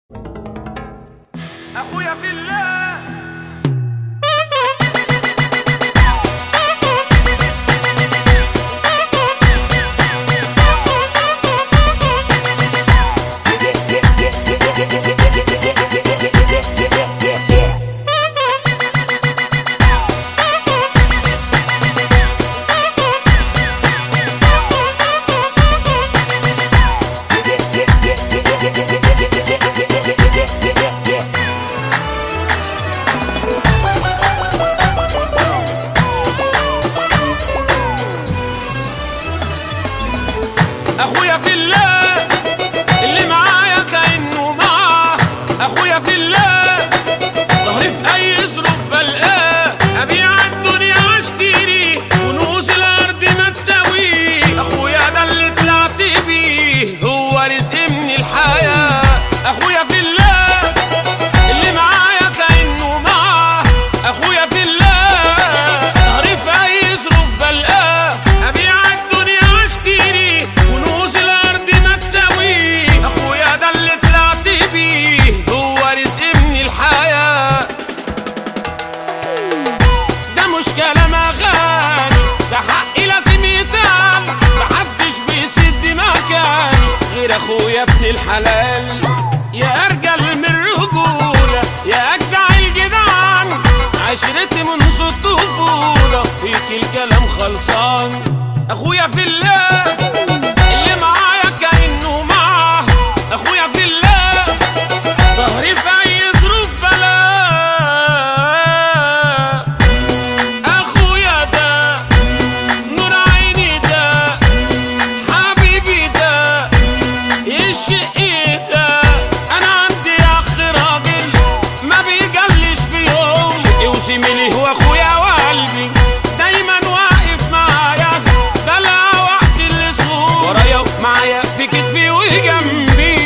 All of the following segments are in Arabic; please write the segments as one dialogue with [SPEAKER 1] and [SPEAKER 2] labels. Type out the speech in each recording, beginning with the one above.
[SPEAKER 1] اخويا في الله. اخويا في الله اللي معايا كأنه معاه. اخويا في الله ظهري في اي ظروف بلقاه. ابيع الدنيا واشتري كنوز الارض ما تساويه. اخويا ده اللي طلعت بيه هو رزق من الحياه. اخويا في الله اللي معايا كأنه معاه. اخويا في الله ظهري في اي ظروف بلقاه. ابيع الدنيا واشتري كنوز الارض ما تساويه. اخويا ده اللي طلعت بيه هو رزق من الحياه. ده مش كلام اغاني، ده حقي لازم يتقال. محدش بيسد مكاني غير اخويا ابن الحلال. يا ارجل من الرجوله يا اجدع الجدعان، عشرتي منذ الطفوله فيك الكلام خلصان. اخويا في الله اللي معايا كأنه معاه. اخويا في الله ظهري في اي ظروف بلاه. اخويا ده نور عيني، ده حبيبي، ده الشقي ده. انا عندي اخ راجل ما بيجلش في يوم. شقي وزميلي هو اخويا وقلبي، دايما واقف معايا. ده لا وقت اللي صور ورايا ومعايا في كتفي وجنبي.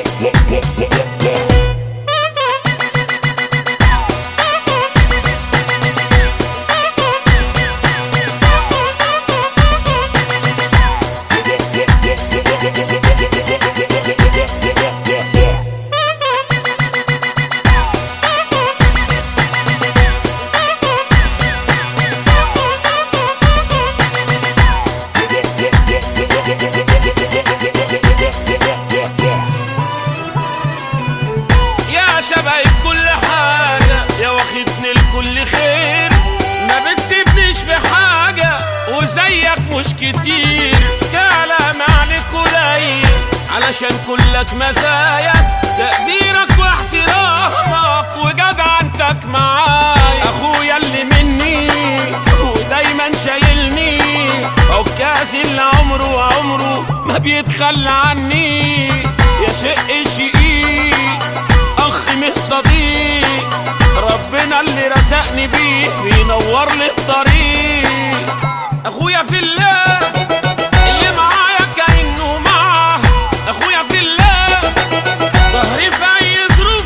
[SPEAKER 1] يا شبايب كل حاجة، يا واخدني لكل خير. ما بتسيبنيش في حاجة وزيك مش كتير. كلام عليك قليل علشان كلك مزايا. تقديرك واحترامك وجدعنتك معايا. اخويا اللي مني ودايما شايلني، عكازي اللي عمره ما بيتخلى عني. يا شق الشقيق اخ مش صديق، ربنا اللي رزقني بيه بينور لي الطريق. اخويا في الله اللي معايا كأنه معاه. اخويا في الله ظهري في اي ظروف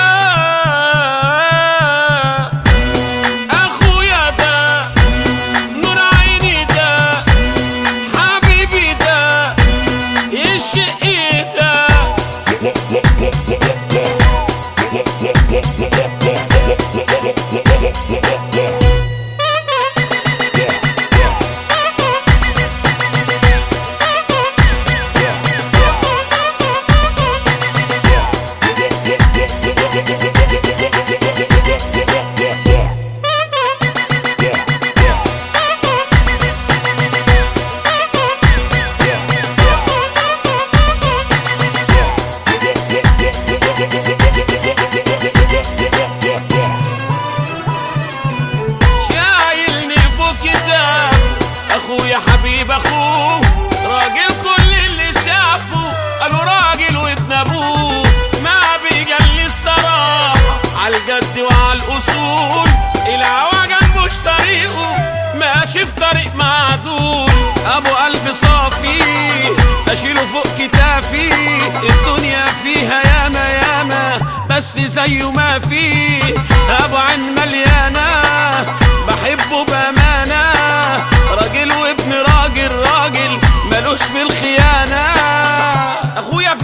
[SPEAKER 1] بلاه. اخويا ده نور عيني، ده حبيبي، ده الشقي ده. شايلني فوق كتاب اخويا حبيب اخوه. راجل كل اللي شافه قالوا راجل وابن ابوه. ما بيجلي الصراحه عالجد وعالاصول. العواجل مش طريقه ماشي في طريق معدول. ابو قلب صافي اشيله فوق كتافي. الدنيا فيها ياما بس زيه ما فيه. ابو عين مليانه بحبه بامانه. راجل وابن راجل ملوش في الخيانه. اخويا